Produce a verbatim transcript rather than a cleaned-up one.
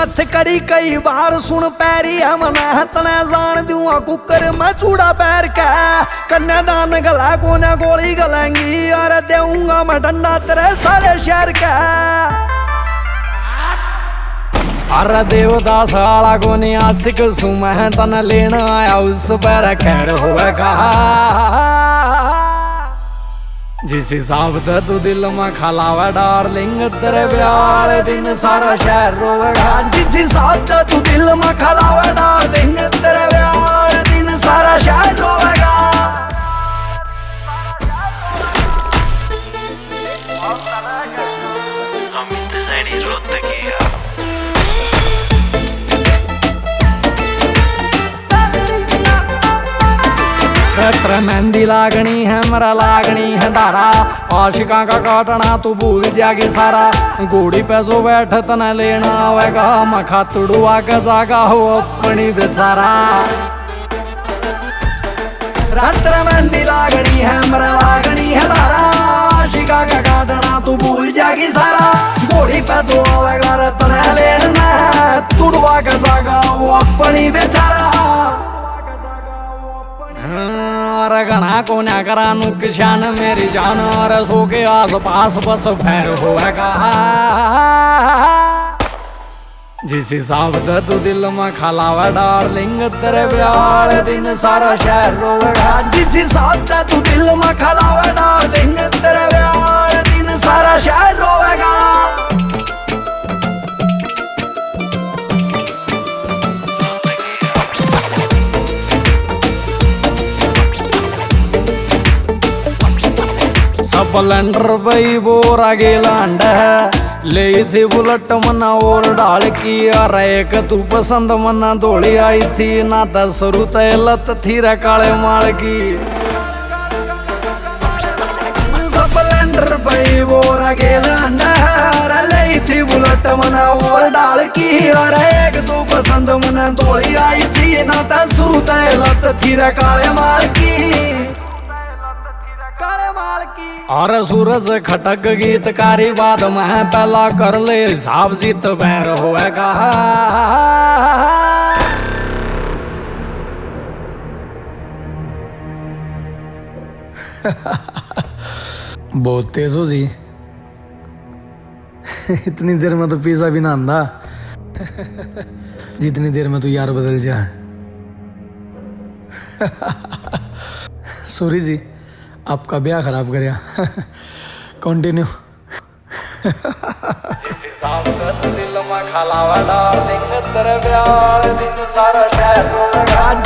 मथ करी कई बार सुन पैरी है मना तने जान दूंगा कुकर मैं चूड़ा पैर के कन्यादान गला कोने गोली गलेंगी और देऊंगा मैं डंडा तेरे सारे शहर का। अरे देवदास आला को नहीं आशिक सू मैं तन लेना आया उस पर खैर होगा जिस हिसाब से तू दिल में खलावा डार्लिंग तेरे ब्याह दिन सारा शहर रोवेगा। जिस हिसाब से तू दिल में खलावा डार्लिंग तेरे ब्याह दिन सारा शहर रोवेगा। अमित सैनी रोहतकी तेरे मेहंदी लागनी है मेरा लागनी है धारा आशिका का काटना तू भूल जाएगी सारा। घोड़ी पे सो बैठ तना लेना आवेगा मखा तुड़ुआ के जागा हो अपनी बेसारा। तेरे मेहंदी लागनी है मेरा लागनी है धारा आशिका का काटना तू भूल जाएगी सारा। घोड़ी पे सो आवेगा तना लेना तुड़ुआ के जागा हो अपनी बेचारा। अरे घना को ना करा नुकसान मेरी जान और सो के आस पास बस फैर होगा। जिस हिसाब से तू दिल में खलावा डार्लिंग तेरे ब्याह दिन सारा शहर रोवेगा। जिस हिसाब से तू दिल में खलावा डार्लिंग तेरे ब्याह दिन सारा शहर रोवेगा। स्प्लेंडर बई बोरा गेलांड ले थी बुलेट मना और डाल की और एक तू पसंद मना दौड़ी आई थी ना दस रुते लत थी रे काले माल की। स्प्लेंडर बई बोरा गेलांड ले थी बुलेट मना और डाल की और एक तू पसंद मना दौड़ी आई थी ना दस रुते लत थी रे काले माल की। और सूरज खटक गीतकारी बाद में पहला कर ले हिसाब जीत बैर होएगा। बहुत तेज हो जी इतनी देर में तो पिज्जा भी ना आंदा जितनी देर में तू यार बदल जा। सॉरी जी आपका ब्याह खराब करया। कंटिन्यू। जिस हिसाब से दिल में खलावा डार्लिंग तेरे ब्याह दिन सारा शहर रोवेगा।